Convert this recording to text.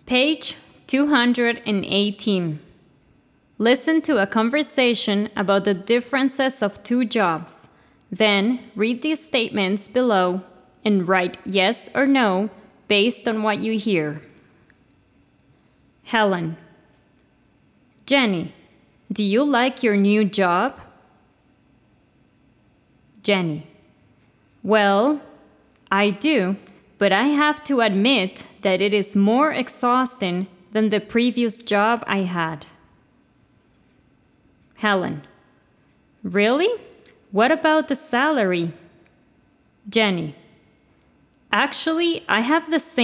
Page 218. Listen to a conversation about the differences of two jobs. Then read the statements below and write yes or no based on what you hear. Helen: Jenny, do you like your new job? Jenny: Well, I do, but I have to admit that it is more exhausting than the previous job I had. Helen: Really? What about the salary? Jenny: Actually, I have the same